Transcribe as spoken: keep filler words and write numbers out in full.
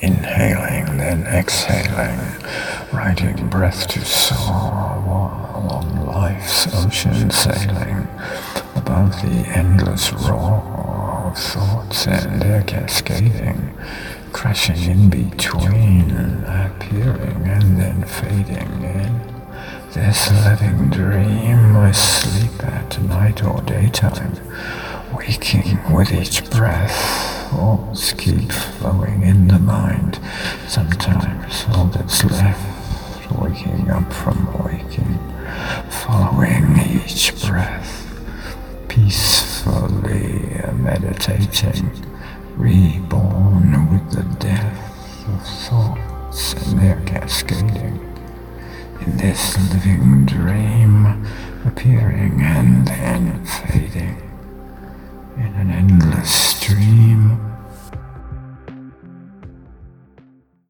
inhaling, then exhaling, riding breath to soar while on life's ocean sailing, above the endless roar of thoughts and air cascading, crashing in between, appearing and then fading in. This living dream, I sleep at night or daytime, waking with each breath. Thoughts keep flowing in the mind, sometimes all that's left, waking up from waking, following each breath, peacefully meditating, reborn with the death of thoughts and their cascading. In this living dream, appearing and then fading, in an endless stream